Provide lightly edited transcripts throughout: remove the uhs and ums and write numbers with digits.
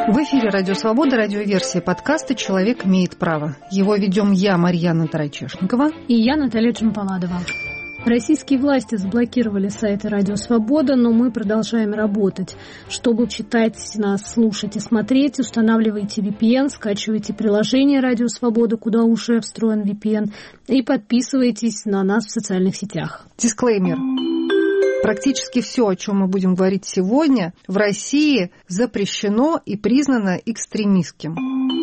В эфире «Радио Свобода», радиоверсия подкаста «Человек имеет право». Его ведем я, Марьяна Тарачешникова. И я, Наталья Джампаладова. Российские власти заблокировали сайты «Радио Свобода», но мы продолжаем работать. Чтобы читать нас, слушать и смотреть, устанавливайте VPN, скачивайте приложение «Радио Свобода», куда уже встроен VPN, и подписывайтесь на нас в социальных сетях. Дисклеймер. Практически все, о чем мы будем говорить сегодня, в России запрещено и признано экстремистским.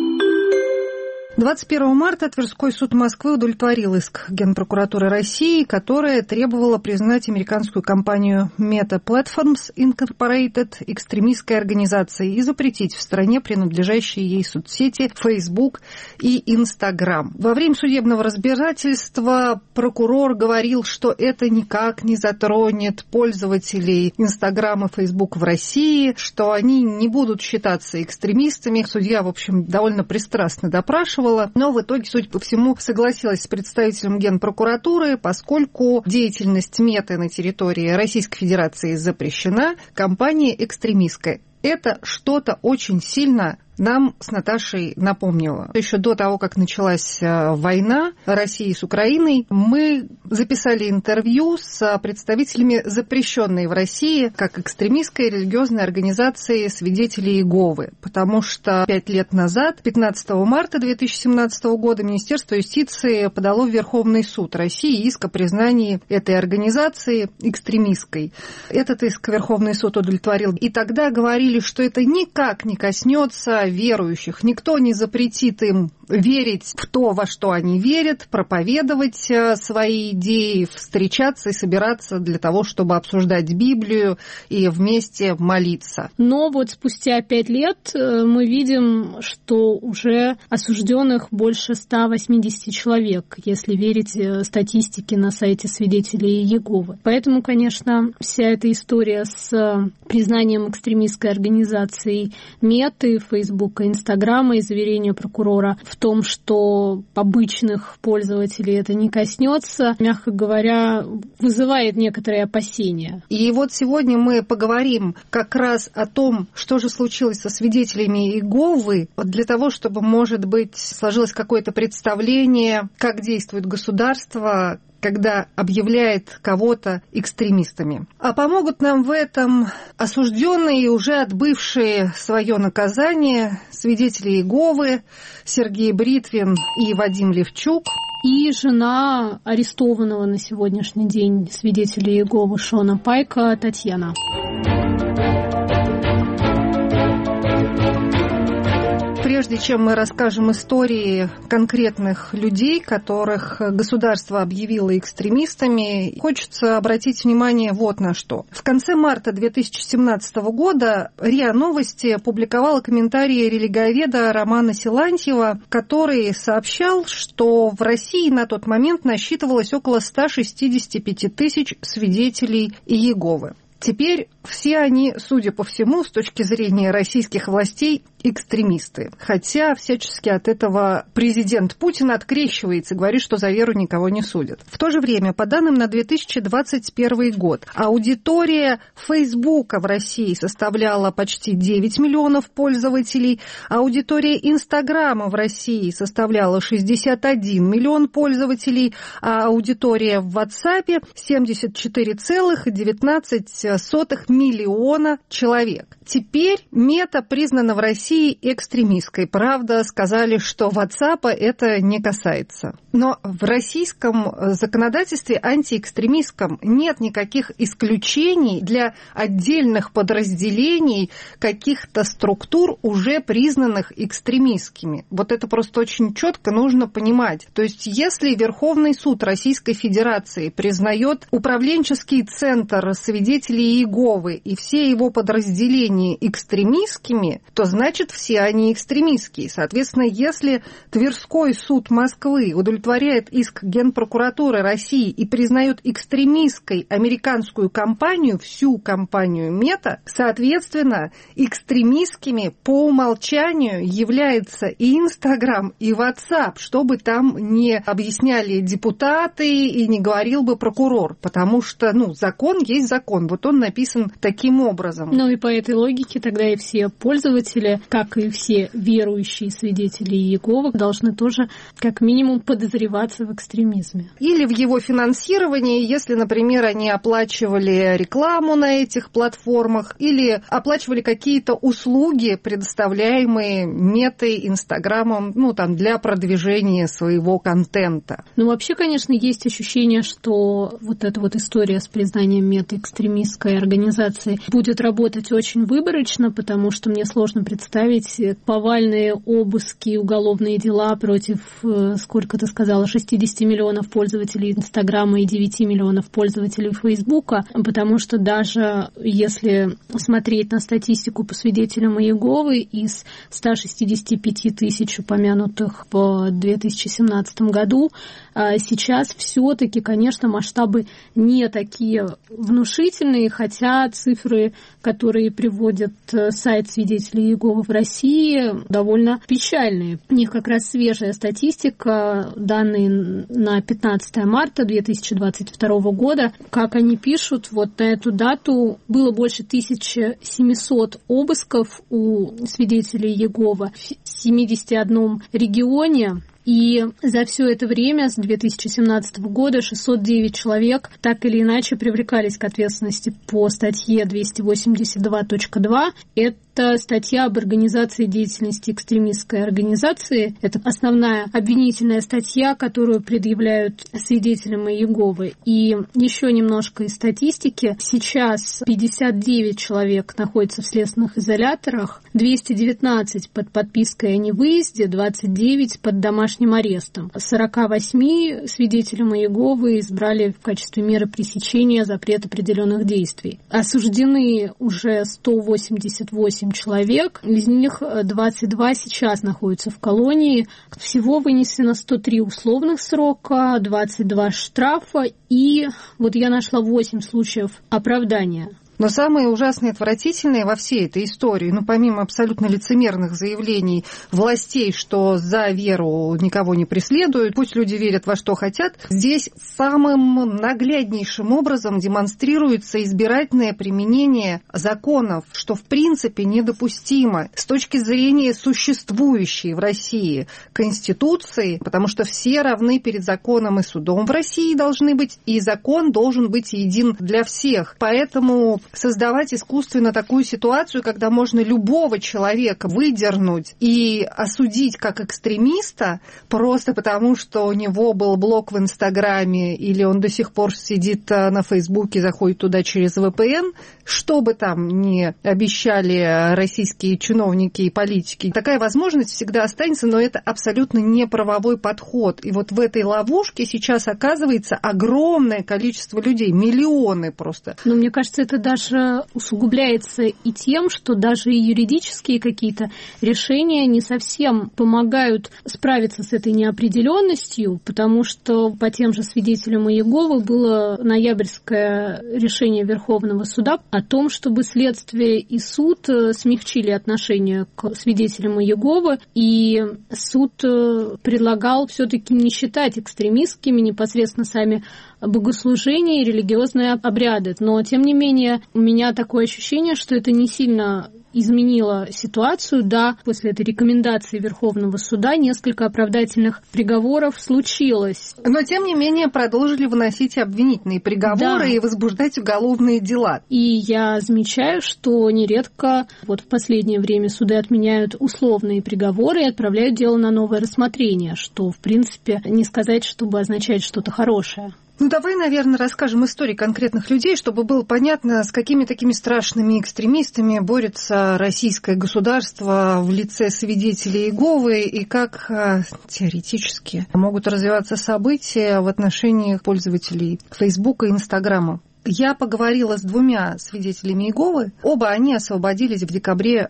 21 марта Тверской суд Москвы удовлетворил иск Генпрокуратуры России, которая требовала признать американскую компанию Meta Platforms Incorporated экстремистской организацией и запретить в стране принадлежащие ей соцсети Facebook и Instagram. Во время судебного разбирательства прокурор говорил, что это никак не затронет пользователей Instagram и Facebook в России, что они не будут считаться экстремистами. Судья, в общем, довольно пристрастно допрашивал. Но в итоге, судя по всему, согласилась с представителем Генпрокуратуры, поскольку деятельность Меты на территории Российской Федерации запрещена, компания экстремистская. Это что-то очень сильно нам с Наташей напомнило. Еще до того, как началась война России с Украиной, мы записали интервью с представителями запрещенной в России как экстремистской религиозной организации «Свидетели Иеговы», потому что 5 лет назад, 15 марта 2017 года, Министерство юстиции подало в Верховный суд России иск о признании этой организации экстремистской. Этот иск Верховный суд удовлетворил. И тогда говорили, что это никак не коснется верующих. Никто не запретит им верить в то, во что они верят, проповедовать свои идеи, встречаться и собираться для того, чтобы обсуждать Библию и вместе молиться. Но вот спустя 5 лет мы видим, что уже осужденных больше 180 человек, если верить статистике на сайте Свидетелей Иеговы. Поэтому, конечно, вся эта история с признанием экстремистской организации Меты, Фейсбука, Инстаграма и заверение прокурора в том, что обычных пользователей это не коснется, мягко говоря, вызывает некоторые опасения. И вот сегодня мы поговорим как раз о том, что же случилось со свидетелями Иеговы, для того, чтобы, может быть, сложилось какое-то представление, как действует государство, когда объявляет кого-то экстремистами. А помогут нам в этом осужденные и уже отбывшие свое наказание свидетели Иеговы Сергей Бритвин и Вадим Левчук. И жена арестованного на сегодняшний день свидетеля Иеговы Шона Пайка Татьяна. Прежде чем мы расскажем истории конкретных людей, которых государство объявило экстремистами, хочется обратить внимание вот на что. В конце марта 2017 года РИА Новости опубликовала комментарии религиоведа Романа Силантьева, который сообщал, что в России на тот момент насчитывалось около 165 тысяч свидетелей Иеговы. Теперь все они, судя по всему, с точки зрения российских властей, экстремисты. Хотя всячески от этого президент Путин открещивается и говорит, что за веру никого не судят. В то же время, по данным на 2021 год, аудитория Фейсбука в России составляла почти 9 миллионов пользователей, аудитория Инстаграма в России составляла 61 миллион пользователей, а аудитория в WhatsApp 74,19 миллиона человек. Теперь Мета признана в России экстремистской. Правда, сказали, что WhatsApp это не касается. Но в российском законодательстве антиэкстремистском нет никаких исключений для отдельных подразделений каких-то структур, уже признанных экстремистскими. Вот это просто очень четко нужно понимать. То есть, если Верховный суд Российской Федерации признает управленческий центр свидетелей Иеговы и все его подразделения экстремистскими, то значит все они экстремистские. Соответственно, если Тверской суд Москвы удовлетворяет иск Генпрокуратуры России и признает экстремистской американскую компанию, всю компанию Мета, соответственно, экстремистскими по умолчанию является и Инстаграм, и WhatsApp, что бы там не объясняли депутаты и не говорил бы прокурор, потому что, закон есть закон. Вот Вот он написан таким образом. Ну и по этой логике тогда и все пользователи, как и все верующие свидетели Иеговы, должны тоже как минимум подозреваться в экстремизме. Или в его финансировании, если, например, они оплачивали рекламу на этих платформах или оплачивали какие-то услуги, предоставляемые Метой, Инстаграмом, для продвижения своего контента. Вообще, конечно, есть ощущение, что вот эта вот история с признанием Меты экстремистской организацией будет работать очень выборочно, потому что мне сложно представить повальные обыски, уголовные дела против, сколько ты сказала, 60 миллионов пользователей Инстаграма и 9 миллионов пользователей Фейсбука, потому что даже если смотреть на статистику по свидетелям Иеговы, из 165 тысяч упомянутых в 2017 году, сейчас все-таки, конечно, масштабы не такие внушительные, хотя цифры, которые приводит сайт свидетелей Иеговы в России, довольно печальные. У них как раз свежая статистика, данные на 15 марта 2022 года. Как они пишут, вот на эту дату было больше 1700 обысков у свидетелей Иеговы в 71 регионе. И за все это время, с 2017 года, 609 человек так или иначе привлекались к ответственности по статье 282.2. Это статья об организации деятельности экстремистской организации. Это основная обвинительная статья, которую предъявляют свидетелям Иеговы. И еще немножко из статистики. Сейчас 59 человек находятся в следственных изоляторах, 219 под подпиской о невыезде, 29 под домашним арестом. 48 свидетелям Иеговы избрали в качестве меры пресечения запрет определенных действий. Осуждены уже 188 человек, из них 22 сейчас находятся в колонии. Всего вынесено 103 условных срока, 22 штрафа и вот я нашла 8 случаев оправдания. Но самое ужасное и отвратительное во всей этой истории, помимо абсолютно лицемерных заявлений властей, что за веру никого не преследуют, пусть люди верят во что хотят, здесь самым нагляднейшим образом демонстрируется избирательное применение законов, что в принципе недопустимо с точки зрения существующей в России Конституции, потому что все равны перед законом и судом в России должны быть, и закон должен быть един для всех. Поэтому создавать искусственно такую ситуацию, когда можно любого человека выдернуть и осудить как экстремиста просто потому, что у него был блог в Инстаграме или он до сих пор сидит на Фейсбуке, заходит туда через VPN, что бы там ни обещали российские чиновники и политики, такая возможность всегда останется, но это абсолютно не правовой подход. И вот в этой ловушке сейчас оказывается огромное количество людей, миллионы просто. Но мне кажется, это даже усугубляется и тем, что даже и юридические какие-то решения не совсем помогают справиться с этой неопределенностью, потому что по тем же свидетелям Иеговы было ноябрьское решение Верховного суда о том, чтобы следствие и суд смягчили отношение к свидетелям Иеговы, и суд предлагал все-таки не считать экстремистскими непосредственно сами богослужения и религиозные обряды. Но, тем не менее, у меня такое ощущение, что это не сильно изменило ситуацию. Да, после этой рекомендации Верховного суда несколько оправдательных приговоров случилось. Но, тем не менее, продолжили выносить обвинительные приговоры и возбуждать уголовные дела. И я замечаю, что нередко в последнее время суды отменяют условные приговоры и отправляют дело на новое рассмотрение, что, в принципе, не сказать, чтобы означать что-то хорошее. Давай, наверное, расскажем истории конкретных людей, чтобы было понятно, с какими такими страшными экстремистами борется российское государство в лице свидетелей Иеговы и как теоретически могут развиваться события в отношении пользователей Фейсбука и Инстаграма. Я поговорила с двумя свидетелями Иеговы. Оба они освободились в декабре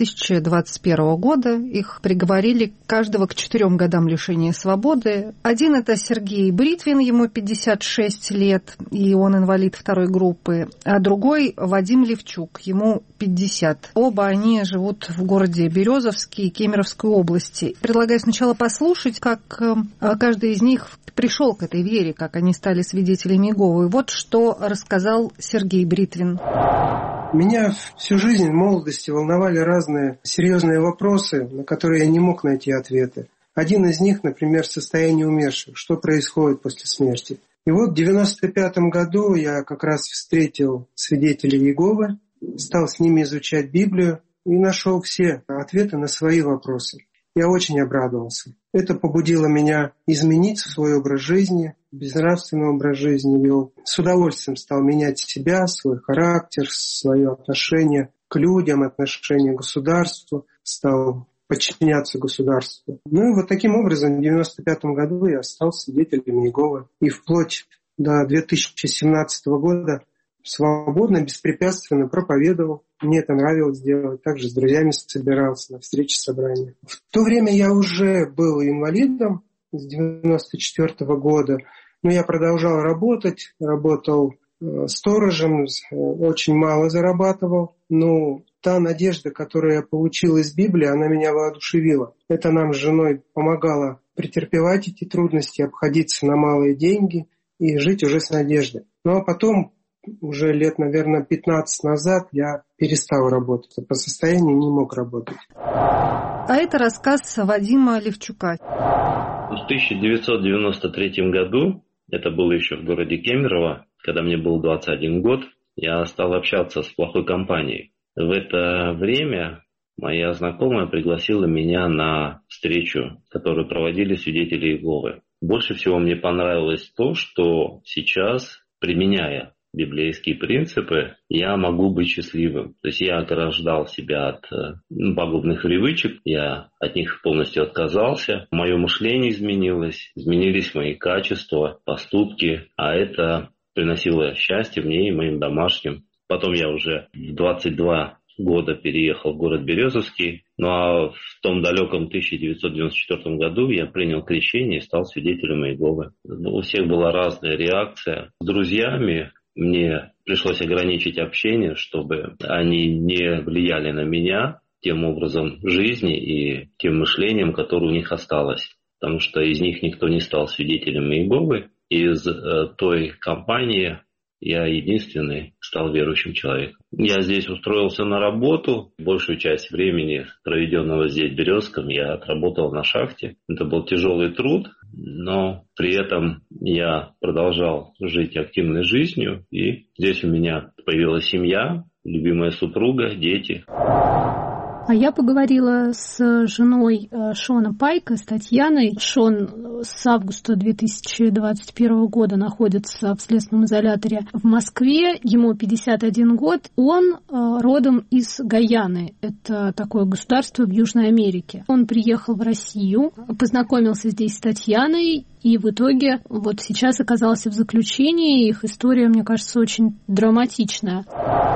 2021 года. Их приговорили каждого к 4 годам лишения свободы. Один – это Сергей Бритвин, ему 56 лет, и он инвалид 2 группы. А другой – Вадим Левчук, ему 50. Оба они живут в городе Березовский, Кемеровской области. Предлагаю сначала послушать, как каждый из них пришел к этой вере, как они стали свидетелями Иеговы. Вот что рассказали рассказал Сергей Бритвин. Меня всю жизнь в молодости волновали разные серьезные вопросы, на которые я не мог найти ответы. Один из них, например, состояние умерших, что происходит после смерти. И вот в 1995 году я как раз встретил свидетелей Иеговы, стал с ними изучать Библию и нашел все ответы на свои вопросы. Я очень обрадовался. Это побудило меня изменить свой образ жизни, безнравственный образ жизни вел. С удовольствием стал менять себя, свой характер, свое отношение к людям, отношение к государству, стал подчиняться государству. Ну и вот таким образом в 1995 году я стал свидетелем Иеговы. И вплоть до 2017 года свободно, беспрепятственно проповедовал. Мне это нравилось делать. Также с друзьями собирался на встречи, собрания. В то время я уже был инвалидом с 1994 года. Но я продолжал работать. Работал сторожем, очень мало зарабатывал. Но та надежда, которую я получил из Библии, она меня воодушевила. Это нам с женой помогало претерпевать эти трудности, обходиться на малые деньги и жить уже с надеждой. Ну а потом, уже лет, наверное, 15 назад, я перестал работать. По состоянию не мог работать. А это рассказ Вадима Левчука. В 1993 году, это было еще в городе Кемерово, когда мне был 21 год, я стал общаться с плохой компанией. В это время моя знакомая пригласила меня на встречу, которую проводили свидетели Иеговы. Больше всего мне понравилось то, что сейчас, применяя библейские принципы, я могу быть счастливым. То есть я ограждал себя от пагубных привычек, я от них полностью отказался. Мое мышление изменилось, изменились мои качества, поступки, а это приносило счастье мне и моим домашним. Потом я уже в 22 года переехал в город Березовский. Ну а в том далеком 1994 году я принял крещение и стал свидетелем Иеговы. У всех была разная реакция. С друзьями мне пришлось ограничить общение, чтобы они не влияли на меня тем образом жизни и тем мышлением, которое у них осталось. Потому что из них никто не стал свидетелем Иеговы. Из той компании я единственный стал верующим человеком. Я здесь устроился на работу. Большую часть времени, проведенного здесь в Березском, я отработал на шахте. Это был тяжелый труд, но при этом я продолжал жить активной жизнью. И здесь у меня появилась семья, любимая супруга, дети. А я поговорила с женой Шона Пайка, с Татьяной. Шон с августа 2021 года находится в следственном изоляторе в Москве. Ему 51 год. Он родом из Гайаны. Это такое государство в Южной Америке. Он приехал в Россию, познакомился здесь с Татьяной. И в итоге вот сейчас оказался в заключении. Их история, мне кажется, очень драматичная.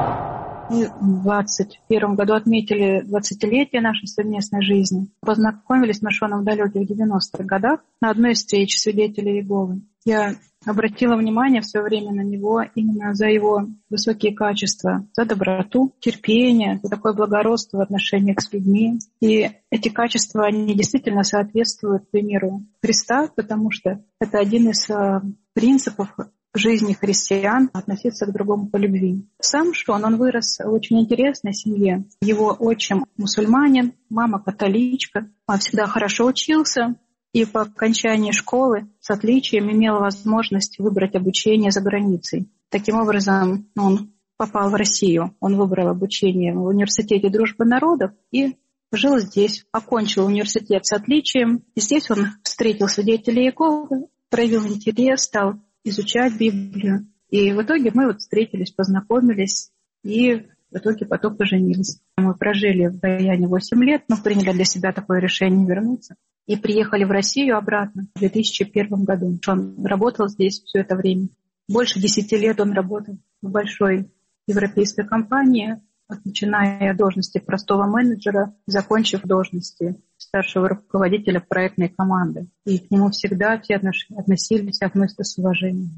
Мы в 2021 году отметили 20-летие нашей совместной жизни. Познакомились мы с Шоном в далеких 90-х годах на одной из встреч свидетелей Иеговы. Я обратила внимание все время на него именно за его высокие качества, за доброту, терпение, за такое благородство в отношениях с людьми. И эти качества, они действительно соответствуют примеру Христа, потому что это один из принципов жизни христиан — относиться к другому по любви. Сам Шон, он вырос в очень интересной семье. Его отчим мусульманин, мама католичка. Он всегда хорошо учился и по окончании школы с отличием имел возможность выбрать обучение за границей. Таким образом, он попал в Россию. Он выбрал обучение в университете дружбы народов и жил здесь. Окончил университет с отличием. И здесь он встретил свидетелей Иеговы, проявил интерес, стал изучать Библию. И в итоге мы встретились, познакомились и в итоге потом поженились. Мы прожили в Гаяне 8 лет, но приняли для себя такое решение вернуться. И приехали в Россию обратно в 2001 году. Он работал здесь все это время. Больше 10 лет он работал в большой европейской компании, начиная от должности простого менеджера, закончив должности старшего руководителя проектной команды. И к нему всегда все относились, относятся с уважением.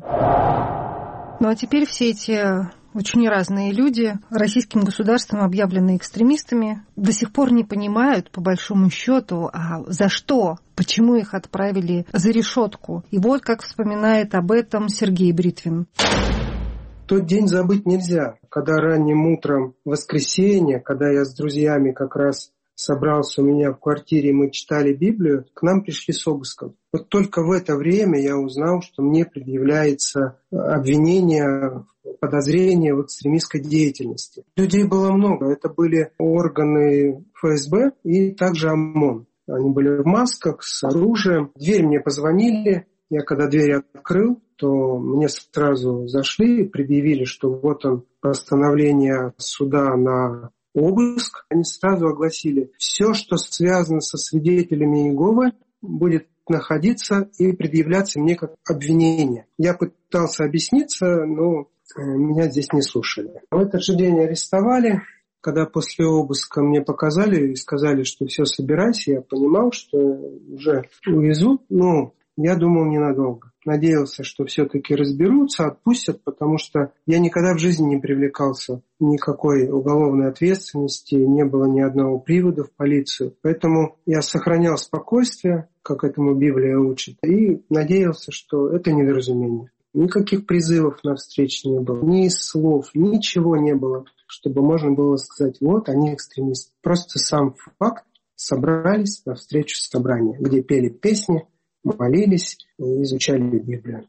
Ну а теперь все эти очень разные люди, российским государством объявленные экстремистами, до сих пор не понимают, по большому счету, а за что, почему их отправили за решетку. И вот как вспоминает об этом Сергей Бритвин. Тот день забыть нельзя, когда ранним утром в воскресенье, когда я с друзьями как раз собрался у меня в квартире, мы читали Библию, к нам пришли с обыском. Вот только в это время я узнал, что мне предъявляется обвинение, подозрение в экстремистской деятельности. Людей было много. Это были органы ФСБ и также ОМОН. Они были в масках, с оружием. В дверь мне позвонили. Я когда дверь открыл, то мне сразу зашли и предъявили, что вот он, постановление суда на обыск. Они сразу огласили: все, что связано со свидетелями Иеговы, будет находиться и предъявляться мне как обвинение. Я пытался объясниться, но меня здесь не слушали. В этот же день арестовали. Когда после обыска мне показали и сказали, что все, собирайся, я понимал, что уже увезут. Я думал ненадолго. Надеялся, что все-таки разберутся, отпустят, потому что я никогда в жизни не привлекался никакой уголовной ответственности, не было ни одного привода в полицию. Поэтому я сохранял спокойствие, как этому Библия учит, и надеялся, что это недоразумение. Никаких призывов на встречу не было, ни слов, ничего не было, чтобы можно было сказать: вот они экстремисты. Просто сам факт: собрались на встречу собрания, где пели песни, молились и изучали Библию.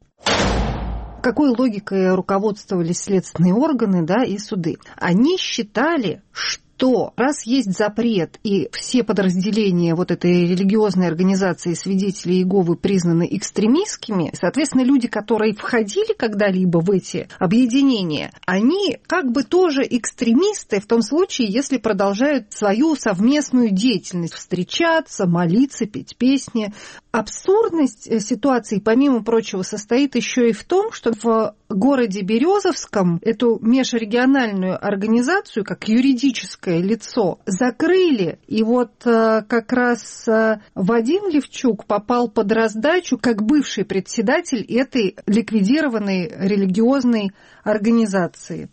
Какой логикой руководствовались следственные органы, и суды? Они считали, что раз есть запрет и все подразделения вот этой религиозной организации свидетелей Иеговы признаны экстремистскими, соответственно, люди, которые входили когда-либо в эти объединения, они как бы тоже экстремисты в том случае, если продолжают свою совместную деятельность, встречаться, молиться, петь песни. Абсурдность ситуации, помимо прочего, состоит еще и в том, что в городе Березовском эту межрегиональную организацию, как юридическое лицо, закрыли. И вот как раз Вадим Левчук попал под раздачу как бывший председатель этой ликвидированной религиозной организации.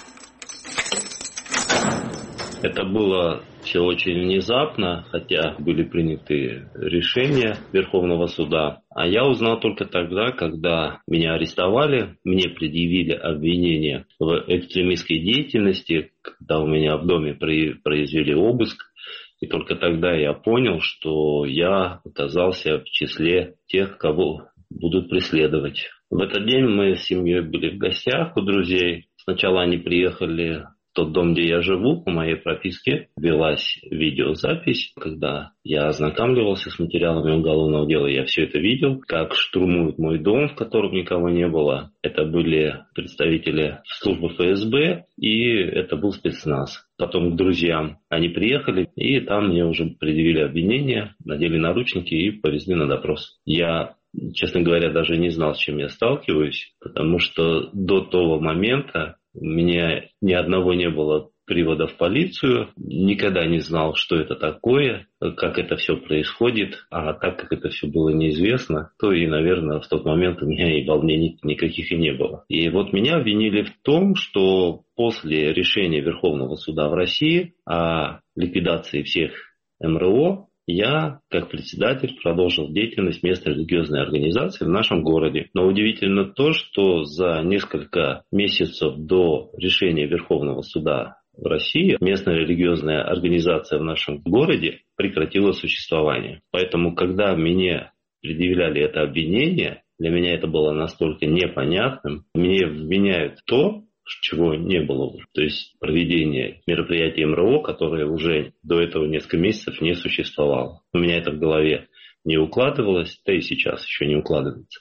Это было все очень внезапно, хотя были приняты решения Верховного суда. А я узнал только тогда, когда меня арестовали, мне предъявили обвинение в экстремистской деятельности, когда у меня в доме произвели обыск. И только тогда я понял, что я оказался в числе тех, кого будут преследовать. В этот день мы с семьей были в гостях у друзей. Сначала они приехали в тот дом, где я живу, по моей прописке велась видеозапись. Когда я ознакомливался с материалами уголовного дела, я все это видел, как штурмуют мой дом, в котором никого не было. Это были представители службы ФСБ, и это был спецназ. Потом к друзьям они приехали, и там мне уже предъявили обвинение, надели наручники и повезли на допрос. Я, честно говоря, даже не знал, с чем я сталкиваюсь, потому что до того момента у меня ни одного не было привода в полицию, никогда не знал, что это такое, как это все происходит, а так как это все было неизвестно, то и, наверное, в тот момент у меня и волнений никаких и не было. И вот меня обвинили в том, что после решения Верховного суда в России о ликвидации всех МРО, я, как председатель, продолжил деятельность местной религиозной организации в нашем городе. Но удивительно то, что за несколько месяцев до решения Верховного суда в России местная религиозная организация в нашем городе прекратила существование. Поэтому, когда мне предъявляли это обвинение, для меня это было настолько непонятным. Мне вменяют то, чего не было. То есть проведение мероприятий МРО, которое уже до этого несколько месяцев не существовало. У меня это в голове не укладывалось, да и сейчас еще не укладывается.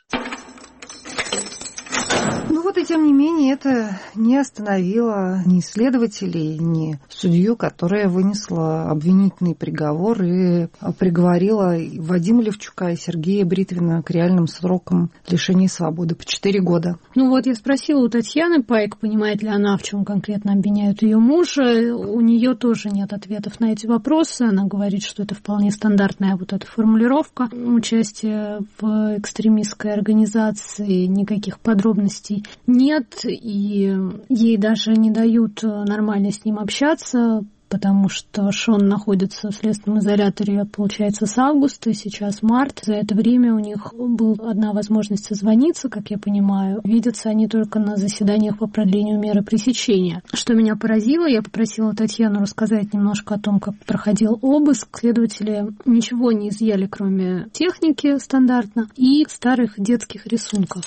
И тем не менее это не остановило ни следователей, ни судью, которая вынесла обвинительный приговор и приговорила Вадима Левчука и Сергея Бритвина к реальным срокам лишения свободы по 4 года. Я спросила у Татьяны Пайк, понимает ли она, в чем конкретно обвиняют ее мужа. У нее тоже нет ответов на эти вопросы. Она говорит, что это вполне стандартная вот эта формулировка. Участие в экстремистской организации, никаких подробностей нет, и ей даже не дают нормально с ним общаться потому что Шон находится в следственном изоляторе, получается, с августа, сейчас март. За это время у них была одна возможность созвониться, как я понимаю. Видятся они только на заседаниях по продлению меры пресечения. Что меня поразило, я попросила Татьяну рассказать немножко о том, как проходил обыск. Следователи ничего не изъяли, кроме техники стандартно и старых детских рисунков.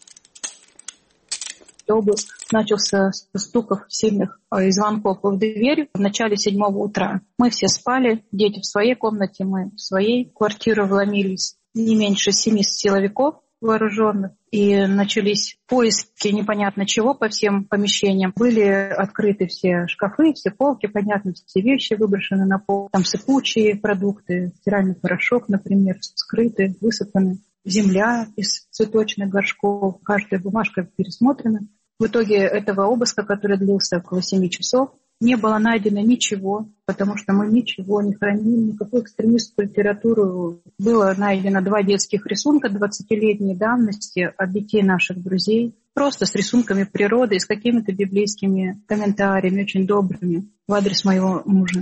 Обыск начался с стуков сильных и звонков в дверь в начале 7 утра. Мы все спали, дети в своей комнате, мы в своей. В квартиру вломились не меньше 7 силовиков вооруженных. И начались поиски непонятно чего по всем помещениям. Были открыты все шкафы, все полки, понятно, все вещи выброшены на пол. Там сыпучие продукты, стиральный порошок, например, вскрыты, высыпаны. Земля из цветочных горшков, каждая бумажка пересмотрена. В итоге этого обыска, который длился около 7 часов, не было найдено ничего, потому что мы ничего не хранили, никакую экстремистскую литературу. Было найдено 2 детских рисунка 20-летней давности от детей наших друзей, просто с рисунками природы и с какими-то библейскими комментариями, очень добрыми, в адрес моего мужа.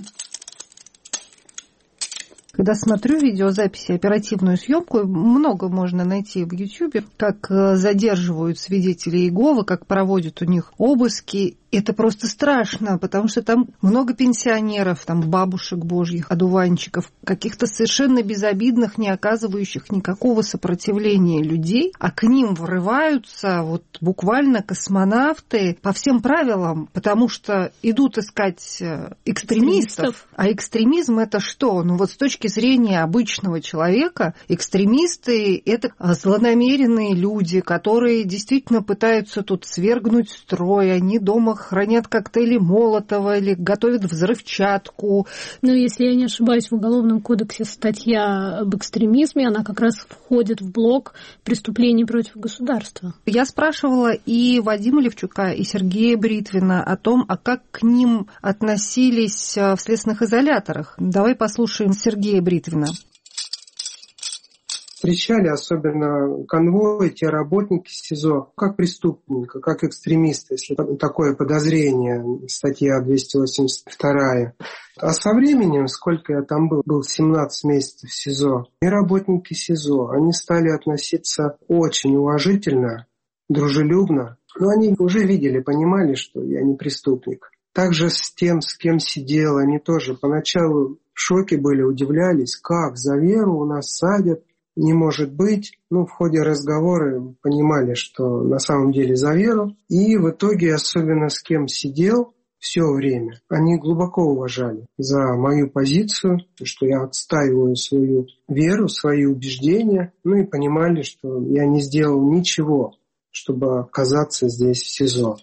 Когда смотрю видеозаписи, оперативную съемку, много можно найти в YouTube, как задерживают свидетелей Иеговы, как проводят у них обыски. Это просто страшно, потому что там много пенсионеров, там бабушек божьих, одуванчиков, каких-то совершенно безобидных, не оказывающих никакого сопротивления людей, а к ним врываются вот буквально космонавты по всем правилам, потому что идут искать экстремистов. А экстремизм — это что? Ну вот с точки зрения обычного человека, экстремисты — это злонамеренные люди, которые действительно пытаются тут свергнуть строй, они дома хранят коктейли Молотова или готовят взрывчатку. Но если я не ошибаюсь, в Уголовном кодексе статья об экстремизме, она как раз входит в блок преступлений против государства. Я спрашивала и Вадима Левчука, и Сергея Бритвина о том, а как к ним относились в следственных изоляторах. Давай послушаем Сергея Бритвина. Встречали особенно конвой, те работники СИЗО, как преступника, как экстремиста, если такое подозрение, статья 282. А со временем, сколько я там был 17 месяцев в СИЗО, и работники СИЗО, они стали относиться очень уважительно, дружелюбно. Но они уже видели, понимали, что я не преступник. Также с тем, с кем сидел, они тоже поначалу в шоке были, удивлялись, как за веру у нас садят. Не может быть. В ходе разговора понимали, что на самом деле за веру. И в итоге, особенно с кем сидел все время, они глубоко уважали за мою позицию, что я отстаиваю свою веру, свои убеждения. И понимали, что я не сделал ничего, чтобы оказаться здесь в СИЗО.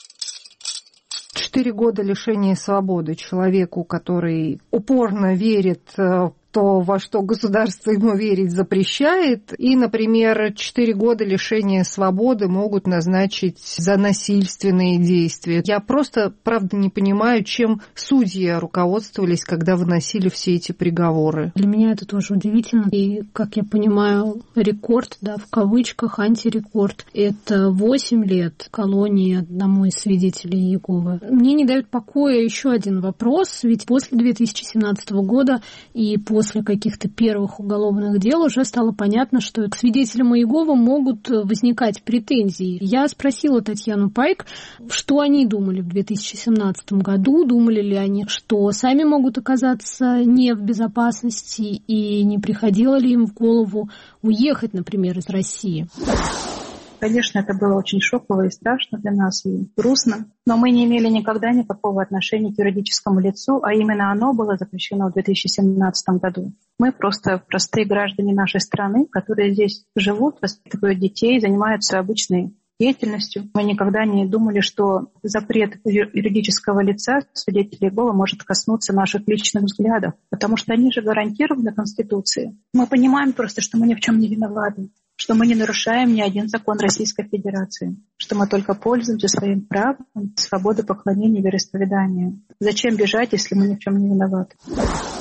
4 года лишения свободы человеку, который упорно верит в то, во что государство ему верить запрещает. И, например, 4 года лишения свободы могут назначить за насильственные действия. Я просто, правда, не понимаю, чем судьи руководствовались, когда выносили все эти приговоры. Для меня это тоже удивительно. И, как я понимаю, рекорд, в кавычках, антирекорд, это 8 лет колонии одному из свидетелей Иеговы. Мне не дает покоя еще один вопрос, ведь после 2017 года и после каких-то первых уголовных дел уже стало понятно, что к свидетелям Иеговы могут возникать претензии. Я спросила Татьяну Пайк, что они думали в 2017 году, думали ли они, что сами могут оказаться не в безопасности и не приходило ли им в голову уехать, например, из России. Конечно, это было очень шоково и страшно для нас, и грустно. Но мы не имели никогда никакого отношения к юридическому лицу, а именно оно было запрещено в 2017 году. Мы просто простые граждане нашей страны, которые здесь живут, воспитывают детей, занимаются обычной деятельностью. Мы никогда не думали, что запрет юридического лица, свидетелей Иеговы, может коснуться наших личных взглядов, потому что они же гарантированы Конституцией. Мы понимаем просто, что мы ни в чем не виноваты, что мы не нарушаем ни один закон Российской Федерации, что мы только пользуемся своим правом свободы поклонения и вероисповедания. Зачем бежать, если мы ни в чем не виноваты?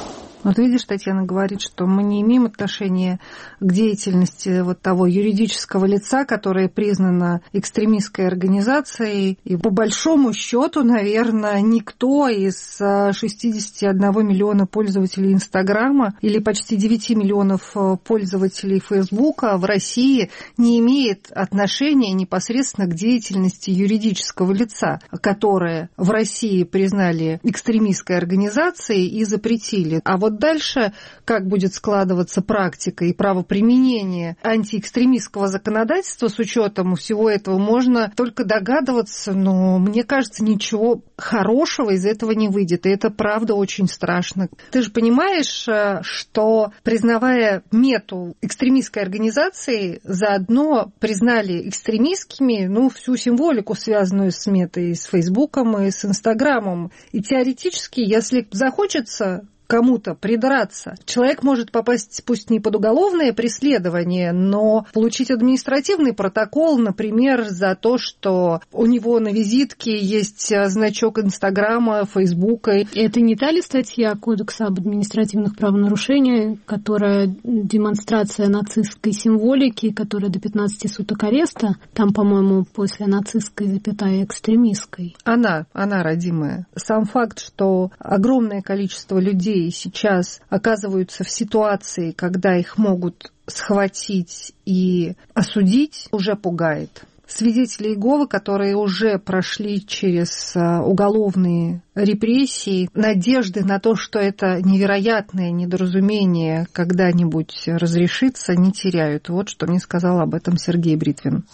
Вот видишь, Татьяна говорит, что мы не имеем отношения к деятельности вот того юридического лица, которое признано экстремистской организацией. И по большому счету, наверное, никто из 61 миллиона пользователей Инстаграма или почти 9 миллионов пользователей Фейсбука в России не имеет отношения непосредственно к деятельности юридического лица, которое в России признали экстремистской организацией и запретили. А вот дальше, как будет складываться практика и правоприменение антиэкстремистского законодательства с учетом всего этого, можно только догадываться, но мне кажется, ничего хорошего из этого не выйдет. И это правда очень страшно. Ты же понимаешь, что, признавая Мету экстремистской организацией, заодно признали экстремистскими всю символику, связанную с Метой, с Фейсбуком и с Инстаграмом. И теоретически, если захочется кому-то придраться, человек может попасть, пусть не под уголовное преследование, но получить административный протокол, например, за то, что у него на визитке есть значок Инстаграма, Фейсбука. Это не та ли статья Кодекса об административных правонарушениях, которая демонстрация нацистской символики, которая до 15 суток ареста, там, по-моему, после нацистской, запятая, экстремистской? Она родимая. Сам факт, что огромное количество людей сейчас оказываются в ситуации, когда их могут схватить и осудить, уже пугает. Свидетели Иеговы, которые уже прошли через уголовные репрессии, надежды на то, что это невероятное недоразумение когда-нибудь разрешится, не теряют. Вот что мне сказал об этом Сергей Бритвин.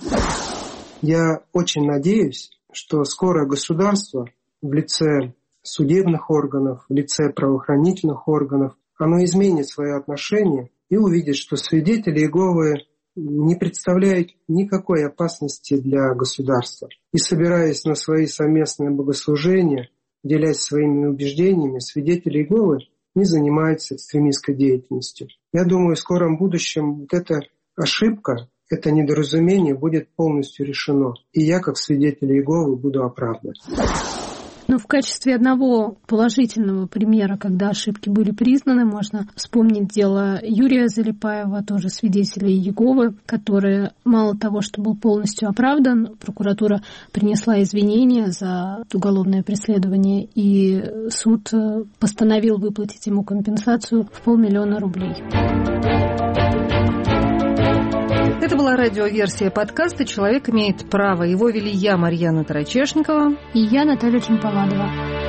Я очень надеюсь, что скоро государство в лице судебных органов, в лице правоохранительных органов, оно изменит свои отношения и увидит, что свидетели Иеговы не представляют никакой опасности для государства. И собираясь на свои совместные богослужения, делясь своими убеждениями, свидетели Иеговы не занимаются экстремистской деятельностью. Я думаю, в скором будущем вот эта ошибка, это недоразумение будет полностью решено. И я, как свидетель Иеговы, буду оправдан. Но в качестве одного положительного примера, когда ошибки были признаны, можно вспомнить дело Юрия Залипаева, тоже свидетеля Иеговы, который мало того, что был полностью оправдан, прокуратура принесла извинения за уголовное преследование, и суд постановил выплатить ему компенсацию в 500 000 рублей. Это была радиоверсия подкаста «Человек имеет право». Его вели я, Марьяна Тарачешникова. И я, Наталья Чемпаладова.